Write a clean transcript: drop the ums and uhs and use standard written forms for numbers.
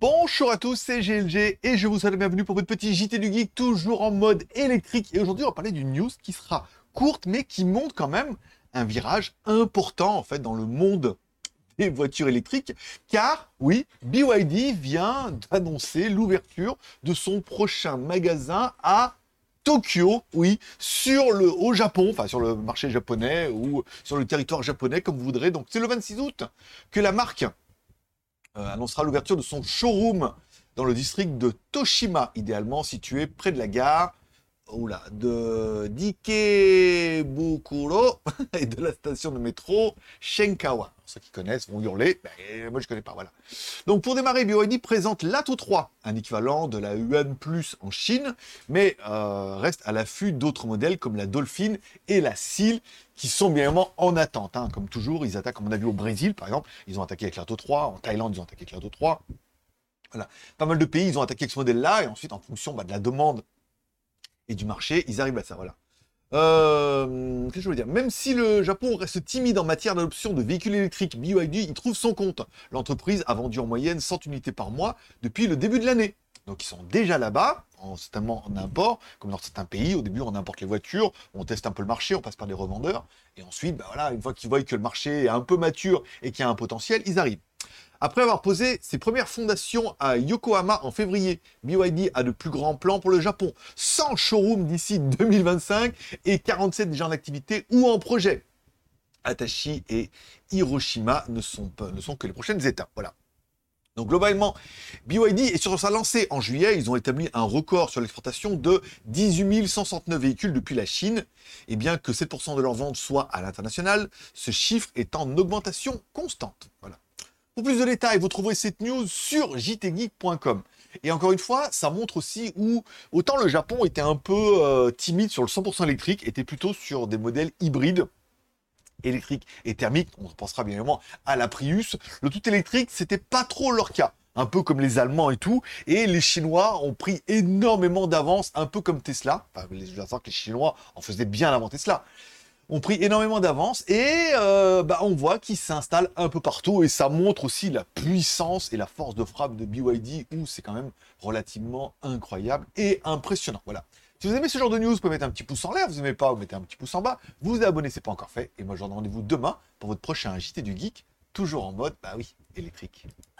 Bonjour à tous, c'est GLG et je vous souhaite la bienvenue pour votre petit JT du Geek, toujours en mode électrique. Et aujourd'hui, on va parler d'une news qui sera courte, mais qui montre quand même un virage important en fait dans le monde des voitures électriques. Car, oui, BYD vient d'annoncer l'ouverture de son prochain magasin à Tokyo, oui, au Japon, enfin sur le marché japonais ou sur le territoire japonais, comme vous voudrez. Donc c'est le 26 août que la marque annoncera l'ouverture de son showroom dans le district de Toshima, idéalement situé près de la gare de Dikebukuro et de la station de métro Shinkawa. Ceux qui connaissent vont hurler, mais moi je connais pas, voilà. Donc pour démarrer, BYD présente l'Atto 3, un équivalent de la Yuan Plus en Chine, mais reste à l'affût d'autres modèles comme la Dolphin et la Seal, qui sont bien évidemment en attente. Hein. Comme toujours, ils attaquent, comme on a vu au Brésil par exemple, ils ont attaqué avec l'Atto 3, en Thaïlande ils ont attaqué avec l'Atto 3. Voilà. Pas mal de pays, ils ont attaqué avec ce modèle-là, et ensuite en fonction de la demande et du marché, ils arrivent à ça, voilà. Qu'est-ce que je veux dire? Même si le Japon reste timide en matière d'adoption de véhicules électriques, BYD y trouve son compte. L'entreprise a vendu en moyenne 100 unités par mois depuis le début de l'année. Donc ils sont déjà là-bas, certainement en import, comme dans certains pays. Au début, on importe les voitures, on teste un peu le marché, on passe par des revendeurs. Et ensuite, voilà, une fois qu'ils voient que le marché est un peu mature et qu'il y a un potentiel, ils arrivent. Après avoir posé ses premières fondations à Yokohama en février, BYD a de plus grands plans pour le Japon. 100 showrooms d'ici 2025 et 47 déjà en activité ou en projet. Atachi et Hiroshima ne sont que les prochaines étapes. Voilà. Donc globalement, BYD est sur sa lancée. En juillet, ils ont établi un record sur l'exportation de 18 169 véhicules depuis la Chine. Et bien que 7% de leurs ventes soient à l'international, ce chiffre est en augmentation constante. Voilà. Pour plus de détails, vous trouverez cette news sur jtgeek.com. Et encore une fois, ça montre aussi où autant le Japon était un peu timide sur le 100% électrique, était plutôt sur des modèles hybrides, électriques et thermiques. On pensera bien évidemment à la Prius. Le tout électrique, c'était pas trop leur cas. Un peu comme les Allemands et tout. Et les Chinois ont pris énormément d'avance, un peu comme Tesla. Enfin, je veux dire que les Chinois en faisaient bien avant Tesla. Ont pris énormément d'avance et on voit qu'ils s'installent un peu partout et ça montre aussi la puissance et la force de frappe de BYD où c'est quand même relativement incroyable et impressionnant. Voilà. Si vous aimez ce genre de news, vous pouvez mettre un petit pouce en l'air, vous n'aimez pas, vous mettez un petit pouce en bas, vous vous abonnez, c'est pas encore fait et moi je vous donne rendez-vous demain pour votre prochain JT du Geek, toujours en mode, électrique.